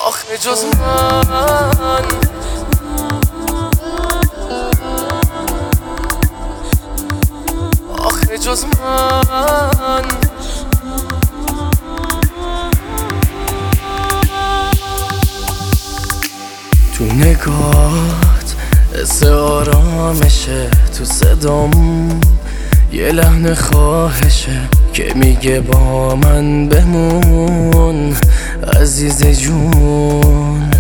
آخه جز من آخه جز من تو نگات حس آرامشه، تو صدام یه لحن خواهشه که میگه با من بمون عزیز جون.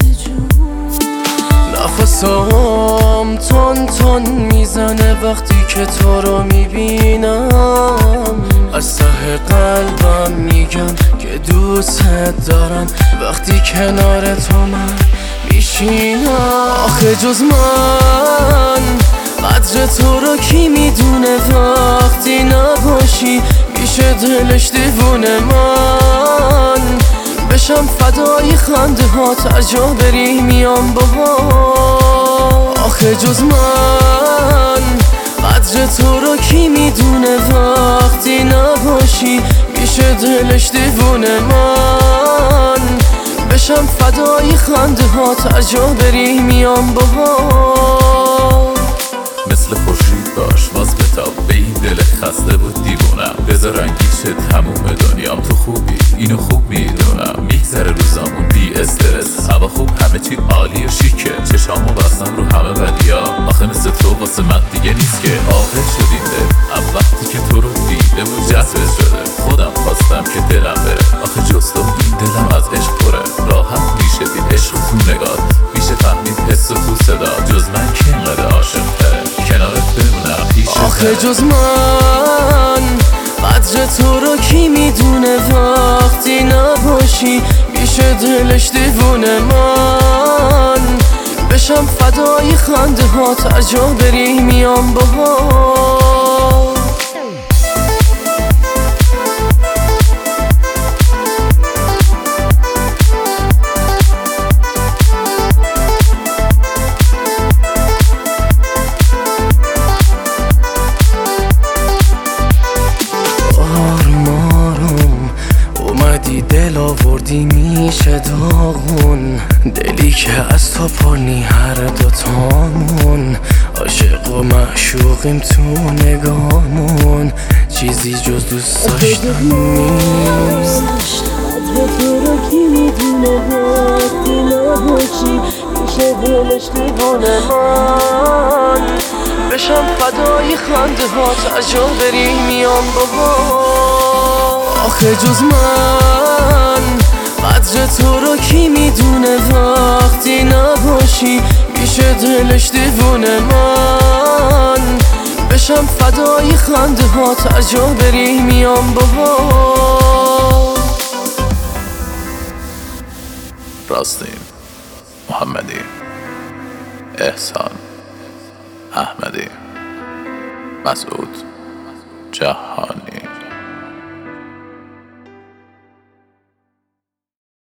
نفسام تون تون میزنه وقتی که تو رو میبینم، از ته قلبم میگم که دوست دارم وقتی کنار تو من میشینم. آخه جز من قدر تو رو کی میدونه، وقتی نباشی میشه دلش دیوونه. من بشم فدای خنده هات، از جا بری میام باهات. آخه جز من قدر تو رو کی میدونه، وقتی نباشی میشه دلش دیوونه. من بشم فدای خنده هات، از جا بری میام باهات. مثل خورشید باش باز بتاب به این دل خسته بود دیوونم. بذار رنگیشه تموم دنیام، تو خوبی اینو خوب میدونم. میگذره روزامون بی استرس، هوا خوب همه چی عالی و شیکه. چشامو بستم رو همه بدیا، آخه مثل تو واسه من دیگه نیست که. عاقل شدیم دل وقتی که تو رو دیده و جذبه شده. خودم خواستم که دلم بره، آخه جز تو این دلم از عشق پره. راحت میشه دید عشق تو نگات، میشه فهمید حس تو صدا. جز من که اینقدر عاشق تره کنارت بمونم پیش. آخه جز من قدر تو رو کی میدونه، وقتی نباشی میشه دلش دیوونه. من بشم فدای خنده هات، از جا بری میام باهات. دل آوردی میشه داغون، دلی که از تو پرنی هر دوتامون. عاشق و معشوقیم تو نگامون، چیزی جز دوست داشتن نیست. تو رو کی میدونه، وقتی نباشی میشه دلش دیوونه. من بشم فدای خنده هات، از جا بری میام باهات. آخه جز من قدر تو رو کی میدونه، وقتی نباشی میشه دلش دیوونه. من بشم فدای خنده هات، از جا بری میام باهات. راستین محمدی، احسان احمدی، مسعود جهانی.